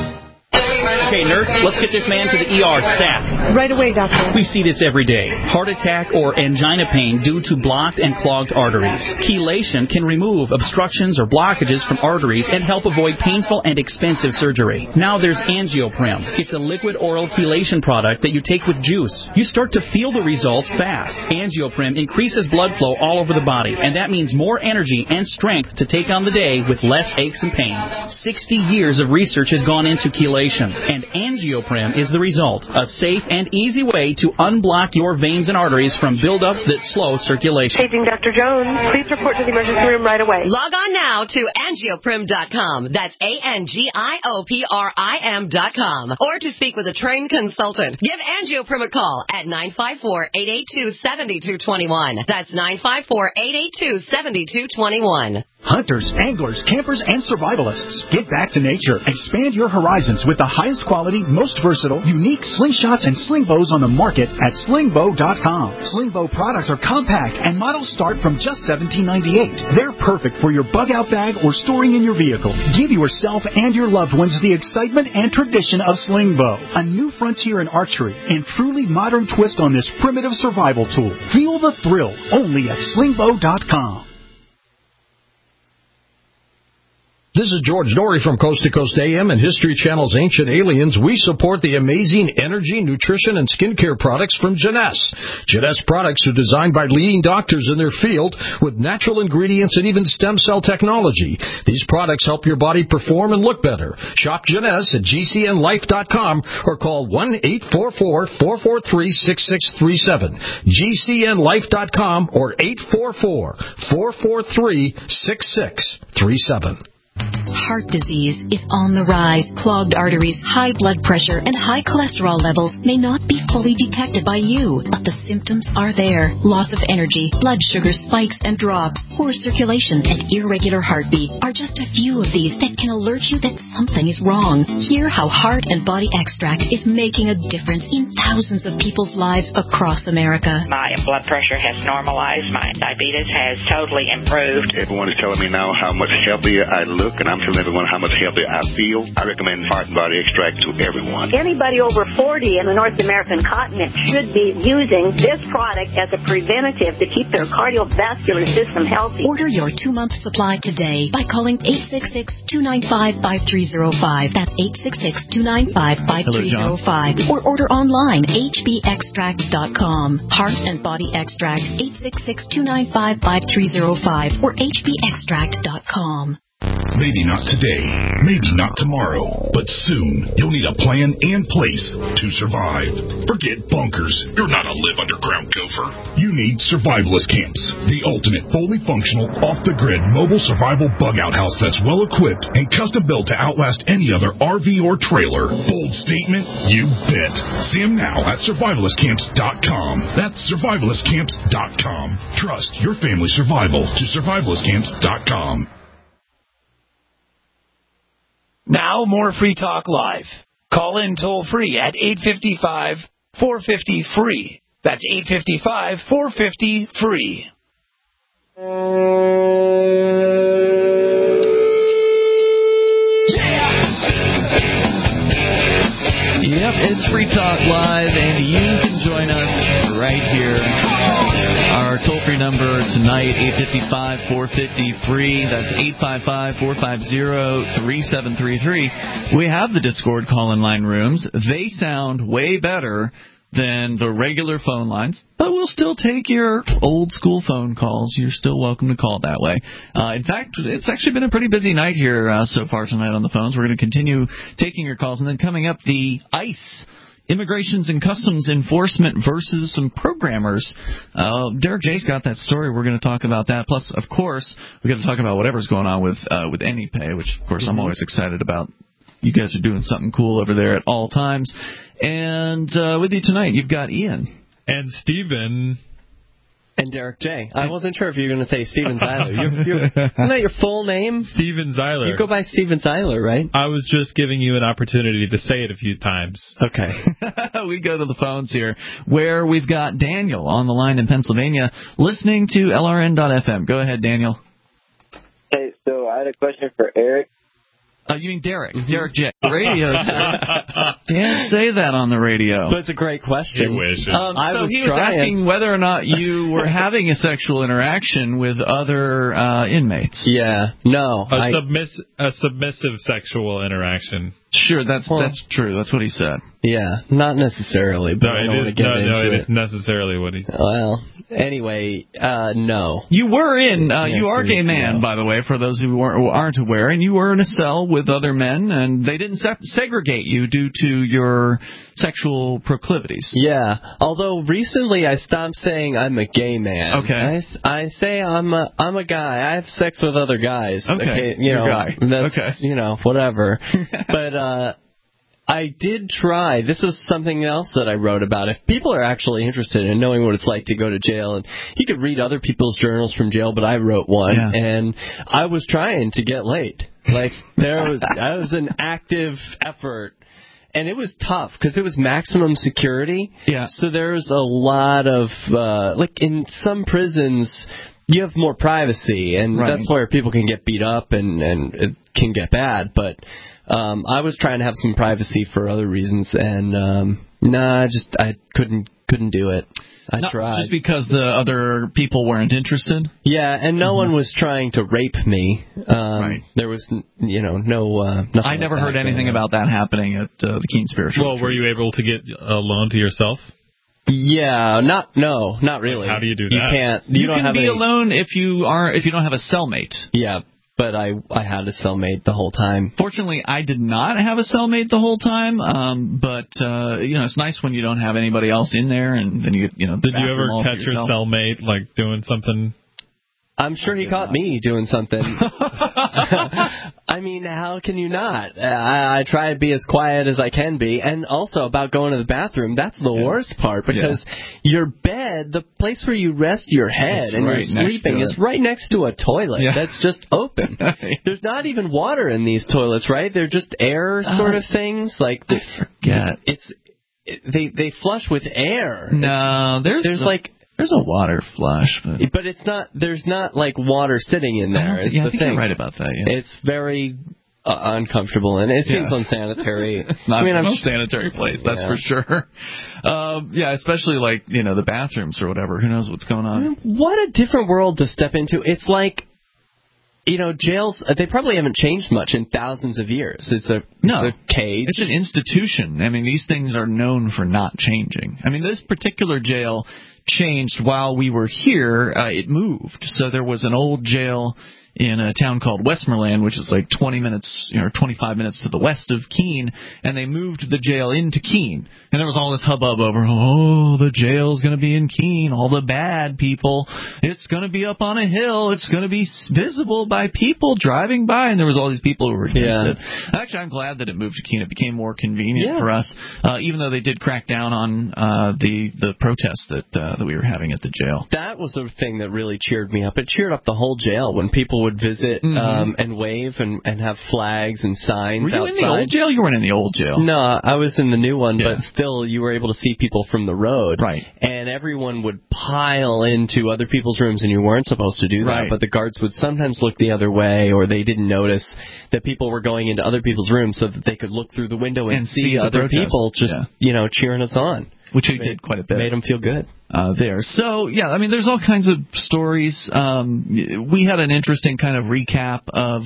Okay, nurse, let's get this man to the E R stat. Right away, doctor. We see this every day. Heart attack or angina pain due to blocked and clogged arteries. Chelation can remove obstructions or blockages from arteries and help avoid painful and expensive surgery. Now there's Angioprim. It's a liquid oral chelation product that you take with juice. You start to feel the results fast. Angioprim increases blood flow all over the body, and that means more energy and strength to take on the day with less aches and pains. sixty years of research has gone into chelation, and Angioprim is the result. A safe and easy way to unblock your veins and arteries from buildup that slows circulation. Paging Doctor Jones. Please report to the emergency room right away. Log on now to angioprim dot com. That's A N G I O P R I M dot com. Or to speak with a trained consultant, give Angioprim a call at nine five four, eight eight two, seven two two one. That's nine five four, eight eight two, seven two two one. Hunters, anglers, campers, and survivalists, get back to nature. Expand your horizons with the highest quality, most versatile, unique slingshots and sling bows on the market at sling bow dot com. Sling bow products are compact and models start from just seventeen ninety-eight. They're perfect for your bug-out bag or storing in your vehicle. Give yourself and your loved ones the excitement and tradition of sling bow, a new frontier in archery and truly modern twist on this primitive survival tool. Feel the thrill only at sling bow dot com. This is George Norrie from Coast to Coast A M and History Channel's Ancient Aliens. We support the amazing energy, nutrition, and skincare products from Jeunesse. Jeunesse products are designed by leading doctors in their field with natural ingredients and even stem cell technology. These products help your body perform and look better. Shop Jeunesse at G C N life dot com or call one eight four four, four four three, six six three seven. G C N life dot com or eight four four, four four three, six six three seven. Heart disease is on the rise. Clogged arteries, high blood pressure, and high cholesterol levels may not be fully detected by you, but the symptoms are there. Loss of energy, blood sugar spikes and drops, poor circulation, and irregular heartbeat are just a few of these that can alert you that something is wrong. Hear how Heart and Body Extract is making a difference in thousands of people's lives across America. My blood pressure has normalized. My diabetes has totally improved. Everyone is telling me now how much healthier I look, and I'm telling everyone how much healthier I feel. I recommend Heart and Body Extract to everyone. Anybody over forty in the North American continent should be using this product as a preventative to keep their cardiovascular system healthy. Order your two-month supply today by calling eight six six, two nine five, five three zero five. That's eight six six, two nine five, five three zero five. Or order online, h b extract dot com. Heart and Body Extract, eight six six, two nine five, five three zero five or h b extract dot com. Maybe not today, maybe not tomorrow, but soon you'll need a plan and place to survive. Forget bunkers. You're not a live underground gopher. You need survivalist camps, the ultimate fully functional, off-the-grid mobile survival bug-out house that's well-equipped and custom-built to outlast any other R V or trailer. Bold statement? You bet. See them now at survivalist camps dot com. That's survivalist camps dot com. Trust your family survival to survivalist camps dot com. Now, more Free Talk Live. Call in toll-free at eight five five, four five zero, free. That's eight five five, four five zero, free. Yep, it's Free Talk Live, and you can join us right here. Our toll-free number tonight, eight five five, four five zero, free. That's eight five five, four five zero, three seven three three. We have the Discord call-in line rooms. They sound way better than the regular phone lines, but we'll still take your old-school phone calls. You're still welcome to call that way. Uh, in fact, it's actually been a pretty busy night here uh, so far tonight on the phones. We're going to continue taking your calls, and then coming up, the ICE Immigrations and Customs Enforcement versus some programmers. Uh, Derek J's got that story. We're going to talk about that. Plus, of course, we're going to talk about whatever's going on with uh, with AnyPay, which, of course, mm-hmm. I'm always excited about. You guys are doing something cool over there at all times. And uh, with you tonight, you've got Ian. And Steven. And Derek J. I wasn't sure if you were going to say Steven Zeiler. You're, you're, isn't that your full name? Steven Zeiler. You go by Steven Zeiler, right? I was just giving you an opportunity to say it a few times. Okay. We go to the phones here, where we've got Daniel on the line in Pennsylvania, listening to L R N dot F M. Go ahead, Daniel. Hey, so I had a question for Eric. Uh, you mean Derek. Mm-hmm. Derek J. Radio. Can't say that on the radio. But it's a great question. He wishes. Um, I so was he was trying. asking whether or not you were having a sexual interaction with other uh, inmates. Yeah. No. A, I, submiss- a submissive sexual interaction. Sure, that's well, that's true. That's what he said. Yeah, not necessarily, but no, I don't it want to is, get no, into no, it. it. is necessarily what he said. Well, anyway, uh, no. You were in, uh, yes, you are a gay man, no. by the way, for those who, weren't, who aren't aware, and you were in a cell with other men, and they didn't se- segregate you due to your sexual proclivities. Yeah, although recently I stopped saying I'm a gay man. Okay. I, I say I'm a, I'm a guy. I have sex with other guys. Okay, you you're know, a guy. That's, okay. You know, whatever. But, uh... I did try. This is something else that I wrote about. If people are actually interested in knowing what it's like to go to jail, and you could read other people's journals from jail, but I wrote one, Yeah. and I was trying to get laid. Like, there was, that was an active effort. And it was tough because it was maximum security. Yeah. So there's a lot of, uh, like in some prisons, you have more privacy, and Right. that's where people can get beat up and, and it can get bad. But um, I was trying to have some privacy for other reasons, and um, nah, I just I couldn't couldn't do it. I Not tried. just because the other people weren't interested? Yeah, and no mm-hmm. one was trying to rape me. Um, right. There was, you know, no. Uh, nothing I never like heard that anything going on. about that happening at uh, the Keene Spiritual. Well, were you able to get a loan to yourself? Yeah, not no, not really. How do you do that? You can't. You, You don't can have be any, alone if you are if you don't have a cellmate. Yeah, but I I had a cellmate the whole time. Fortunately, I did not have a cellmate the whole time. Um, but uh, you know, it's nice when you don't have anybody else in there, and then you get you know. Did you ever all for catch your yourself. cellmate like doing something? I'm sure he caught me doing something. I mean, how can you not? I, I try to be as quiet as I can be. And also about going to the bathroom, that's the yeah. worst part, because yeah. your bed, the place where you rest your head it's and right you're sleeping, is right next to a toilet yeah. that's just open. There's not even water in these toilets, right? They're just air sort uh, of things. Like the, I forget. It's it, they they flush with air. No, it's, there's there's a, like. There's a water flush, but, but it's not. There's not like water sitting in there. It's yeah, the I think thing. you're right about that. Yeah. It's very uh, uncomfortable, and it seems yeah. unsanitary. It's not I mean, a I'm most sanitary place, that's yeah. for sure. Um, yeah, especially like you know the bathrooms or whatever. Who knows what's going on? What a different world to step into. It's like. You know, jails, they probably haven't changed much in thousands of years. It's a, no, it's a cage. It's an institution. I mean, these things are known for not changing. I mean, this particular jail changed while we were here. Uh, it moved. So there was an old jail in a town called Westmoreland, which is like twenty minutes, you know, twenty-five minutes to the west of Keene, and they moved the jail into Keene. And there was all this hubbub over, oh, the jail's going to be in Keene, all the bad people. It's going to be up on a hill. It's going to be visible by people driving by. And there was all these people who were against yeah. it. Actually, I'm glad that it moved to Keene. It became more convenient yeah. for us, uh, even though they did crack down on uh, the the protests that uh, that we were having at the jail. That was the thing that really cheered me up. It cheered up the whole jail when people would visit mm-hmm. um, and wave and, and have flags and signs Were you outside. in the old jail? You weren't in the old jail. No, I was in the new one, yeah. but still you were able to see people from the road. Right. And everyone would pile into other people's rooms, and you weren't supposed to do that. Right. But the guards would sometimes look the other way, or they didn't notice that people were going into other people's rooms so that they could look through the window and, and see, see other protest. people just, yeah. you know, cheering us on. Which we did quite a bit. Made them feel good. Uh, there. So, yeah, I mean, there's all kinds of stories. Um, we had an interesting kind of recap of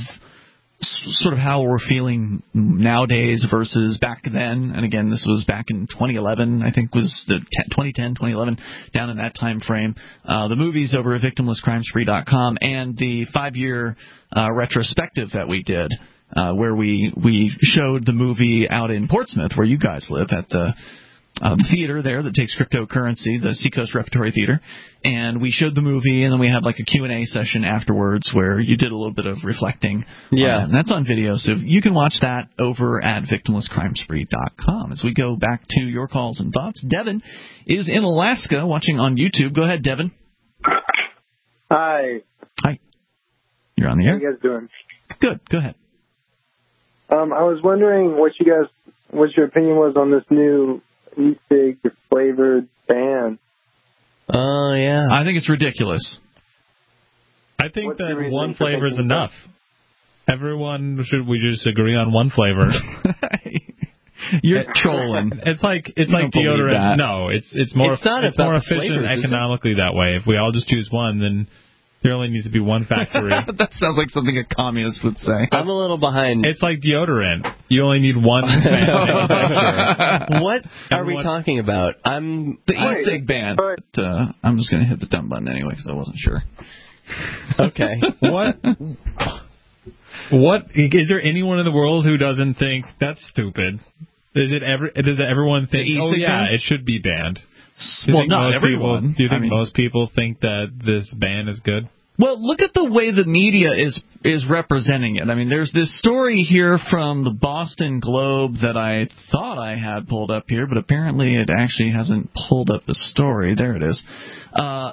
s- sort of how we're feeling nowadays versus back then. And again, this was back in twenty eleven, I think was the twenty ten, twenty eleven, down in that time frame. Uh, the movies over at victimless crime spree dot com and the five-year uh, retrospective that we did, uh, where we, we showed the movie out in Portsmouth, where you guys live, at the Uh, theater there that takes cryptocurrency, the Seacoast Repertory Theater, and we showed the movie, and then we had like a Q and A session afterwards where you did a little bit of reflecting. Yeah. On that. And that's on video, so you can watch that over at victimless crime spree dot com. As we go back to your calls and thoughts, Devin is in Alaska watching on YouTube. Go ahead, Devin. Hi. Hi. You're on the air. How you guys doing? Good. Go ahead. Um, I was wondering what you guys, what your opinion was on this new e-cig flavored ban. Oh, uh, yeah. I think it's ridiculous. I think What's that one flavor is enough. Everyone should we just agree on one flavor? You're trolling. It's like it's you like deodorant. No, it's it's more it's, not it's more flavors, efficient economically that way. If we all just choose one, then there only needs to be one factory. That sounds like something a communist would say. I'm a little behind. It's like deodorant. You only need one manufacturer. What are we talking about? I'm the e-cig ban. But, uh, I'm just going to hit the dumb button anyway because I wasn't sure. Okay. What? What is there anyone in the world who doesn't think that's stupid? Is it ever? Does everyone think? Oh yeah, ban? It should be banned. Well, not everyone. People, do you think I mean, most people think that this ban is good? Well, look at the way the media is is representing it. I mean, there's this story here from the Boston Globe that I thought I had pulled up here, but apparently it actually hasn't pulled up the story. There it is. Uh,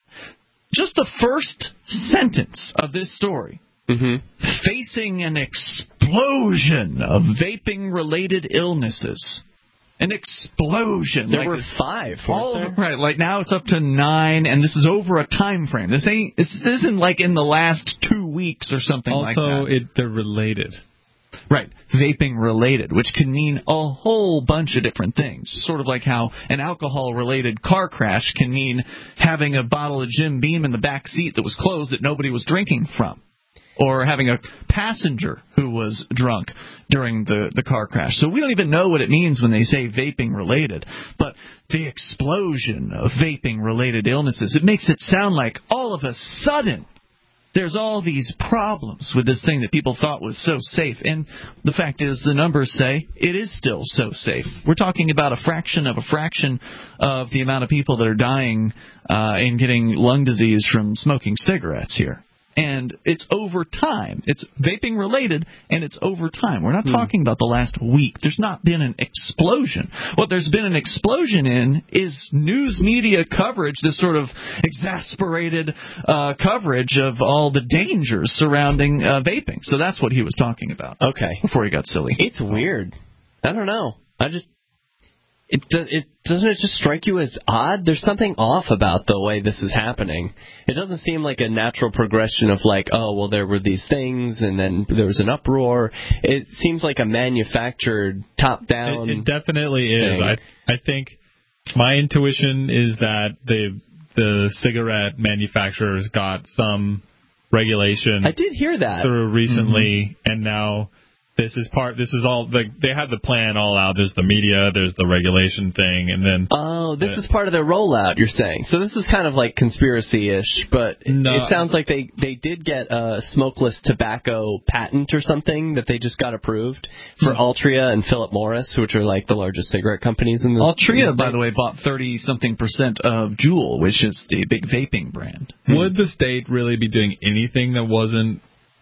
just the first sentence of this story. Mm-hmm. Facing an explosion of vaping-related illnesses. An explosion. There like were this, five. All there? Of, right. Like now it's up to nine, and this is over a time frame. This ain't. This isn't like in the last two weeks or something also, like that. Also, it they're related. Right. Vaping related, which can mean a whole bunch of different things. Sort of like how an alcohol-related car crash can mean having a bottle of Jim Beam in the back seat that was closed that nobody was drinking from. Or having a passenger who was drunk during the, the car crash. So we don't even know what it means when they say vaping-related. But the explosion of vaping-related illnesses, it makes it sound like all of a sudden there's all these problems with this thing that people thought was so safe. And the fact is, the numbers say it is still so safe. We're talking about a fraction of a fraction of the amount of people that are dying uh, and getting lung disease from smoking cigarettes here. And it's over time. It's vaping related, and it's over time. We're not hmm. talking about the last week. There's not been an explosion. What there's been an explosion in is news media coverage, this sort of exasperated uh, coverage of all the dangers surrounding uh, vaping. So that's what he was talking about. Okay. Before he got silly. It's weird. I don't know. I just... It, do, it doesn't it just strike you as odd? There's something off about the way this is happening. It doesn't seem like a natural progression of like, oh, well, there were these things and then there was an uproar. It seems like a manufactured, top-down It, it definitely is. thing. I I think my intuition is that the the cigarette manufacturers got some regulation. I did hear that through recently, mm-hmm. and now. This is part. This is all. Like, they have the plan all out. There's the media. There's the regulation thing, and then. Oh, this the, is part of their rollout. You're saying. So this is kind of like conspiracy-ish, but no, it sounds like they they did get a smokeless tobacco patent or something that they just got approved for Altria and Philip Morris, which are like the largest cigarette companies in the. Altria, in the by the way, bought thirty something percent of Juul, which is the big vaping brand. Would the state really be doing anything that wasn't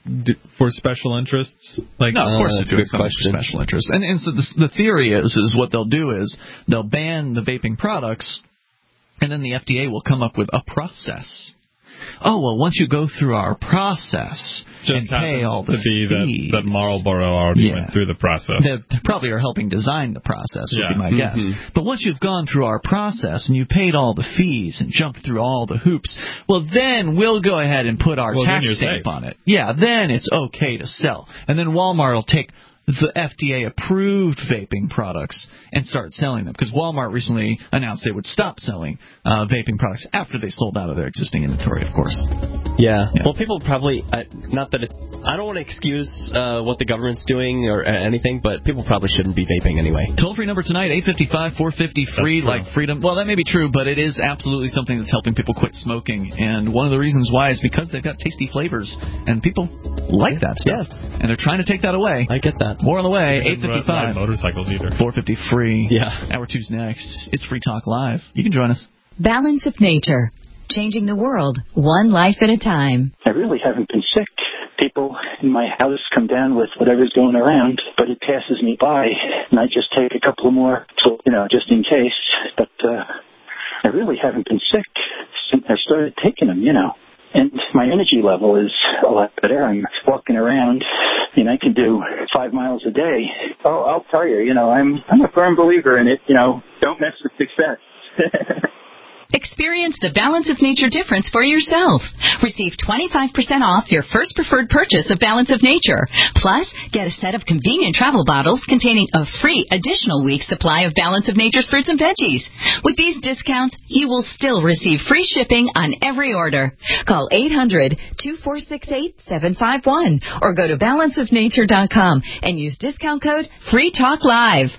for special interests? Like, no, of course uh, it's doing something for special interests. And, and so the, the theory is, is what they'll do is they'll ban the vaping products, and then the F D A will come up with a process. Oh, well, once you go through our process Just and pay all the to be fees. That, that Marlboro already yeah. went through the process. They probably are helping design the process, would yeah. be my mm-hmm. guess. But once you've gone through our process and you paid all the fees and jumped through all the hoops, well, then we'll go ahead and put our well, tax stamp safe. on it. Yeah, then it's okay to sell. And then Walmart will take the F D A-approved vaping products and start selling them. Because Walmart recently announced they would stop selling uh, vaping products after they sold out of their existing inventory, of course. Yeah. yeah. Well, people probably, uh, not that it, I don't want to excuse uh, what the government's doing or uh, anything, but people probably shouldn't be vaping anyway. Toll-free number tonight, eight five five, four five zero, free, like freedom. Well, that may be true, but it is absolutely something that's helping people quit smoking. And one of the reasons why is because they've got tasty flavors, and people like that stuff. Yeah. And they're trying to take that away. I get that. More on the way, eight five five. Motorcycles either. four fifty free. Yeah. Hour two's next. It's Free Talk Live. You can join us. Balance of Nature. Changing the world, one life at a time. I really haven't been sick. People in my house come down with whatever's going around, but it passes me by, and I just take a couple more, so, you know, just in case. But uh, I really haven't been sick since I started taking them, you know. And my energy level is a lot better. I'm walking around, and I can do five miles a day. Oh, I'll tell you, you know, I'm I'm a firm believer in it. You know, don't mess with success. Experience the Balance of Nature difference for yourself. Receive twenty-five percent off your first preferred purchase of Balance of Nature. Plus, get a set of convenient travel bottles containing a free additional week supply of Balance of Nature's fruits and veggies. With these discounts, you will still receive free shipping on every order. Call eight hundred, two four six eight, seven five one or go to balance of nature dot com and use discount code FREETALKLIVE.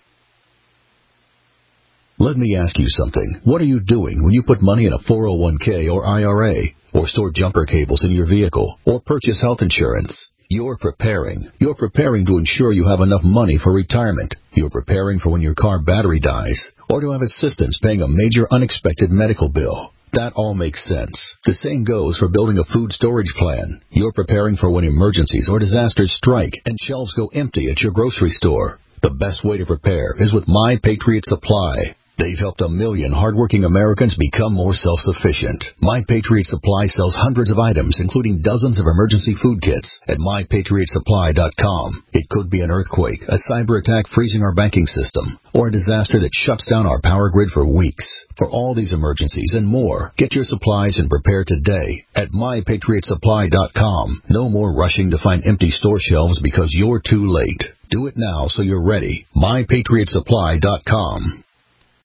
Let me ask you something. What are you doing when you put money in a four oh one k or I R A, or store jumper cables in your vehicle, or purchase health insurance? You're preparing. You're preparing to ensure you have enough money for retirement. You're preparing for when your car battery dies, or to have assistance paying a major unexpected medical bill. That all makes sense. The same goes for building a food storage plan. You're preparing for when emergencies or disasters strike and shelves go empty at your grocery store. The best way to prepare is with My Patriot Supply. They've helped a million hardworking Americans become more self-sufficient. My Patriot Supply sells hundreds of items, including dozens of emergency food kits at my patriot supply dot com. It could be an earthquake, a cyber attack freezing our banking system, or a disaster that shuts down our power grid for weeks. For all these emergencies and more, get your supplies and prepare today at my patriot supply dot com. No more rushing to find empty store shelves because you're too late. Do it now so you're ready. my patriot supply dot com.